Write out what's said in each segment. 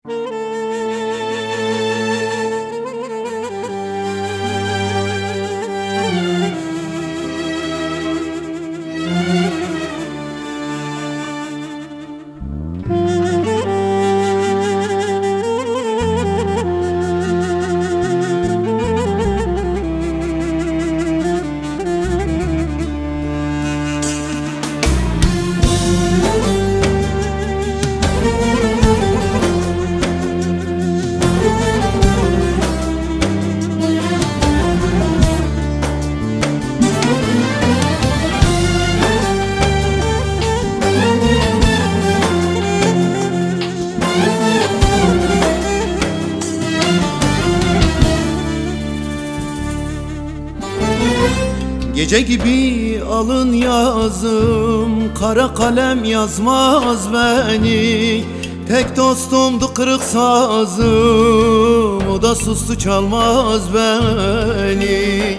Gece gibi alın yazım, kara kalem yazmaz beni. Tek dostumdu kırık sazım, o da sustu çalmaz beni.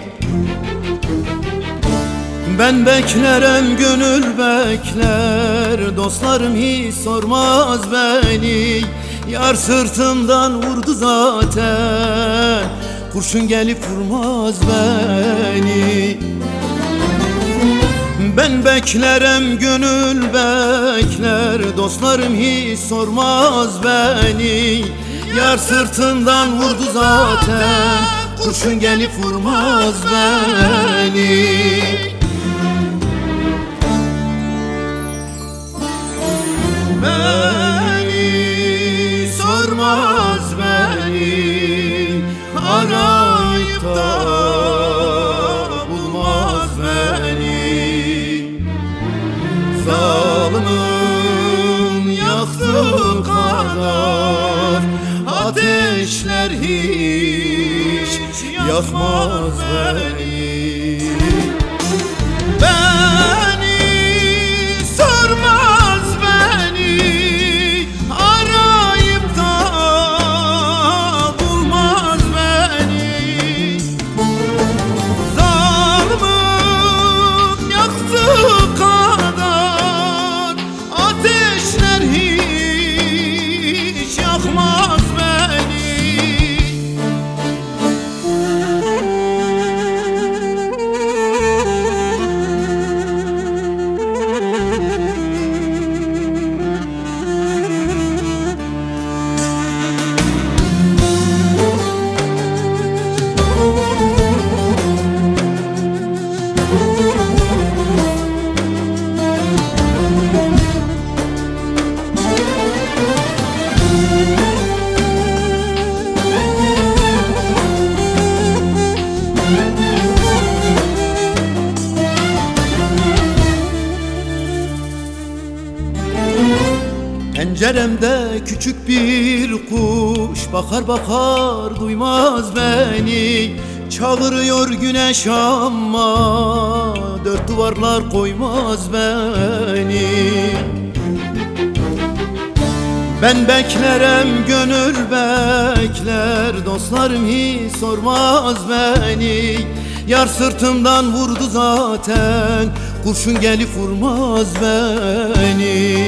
Ben beklerim gönül bekler, dostlarım hiç sormaz beni. Yar sırtımdan vurdu zaten, kurşun gelip vurmaz beni. Ben beklerim gönül bekler, dostlarım hiç sormaz beni. Yar sırtından vurdu zaten, kurşun gelip vurmaz beni. Beni sormaz beni, arayıp da bulmaz beni. Zalimin yaktığı kadar ateşler hiç yakmaz beni. Beni sormaz beni, arayıp da bulmaz beni. Zalimin yaktığı kadar ateşler hiç yakmaz beni. Penceremde küçük bir kuş bakar bakar duymaz beni. Çağırıyor güneş ama dört duvarlar koymaz beni. Ben beklerim gönül bekler, dostlarım hiç sormaz beni. Yar sırtımdan vurdu zaten, kurşun gelip vurmaz beni.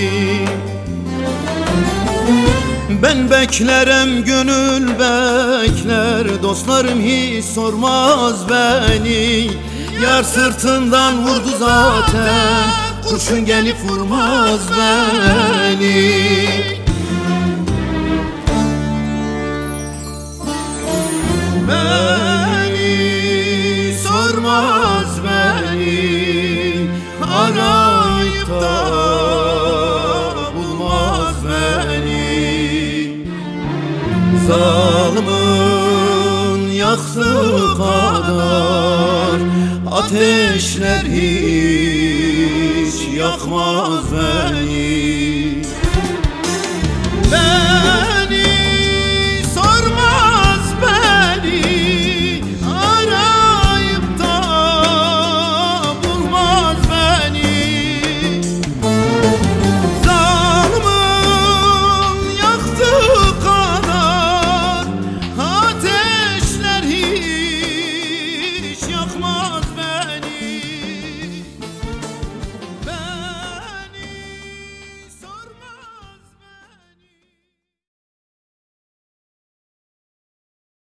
Ben beklerim gönül bekler, dostlarım hiç sormaz beni. Yar sırtından vurdu zaten, kurşun gelip vurmaz beni. Beni sormaz beni, arayıp da bulmaz beni. Zalimin yaktığı kadar ateşler hiç yakmaz beni.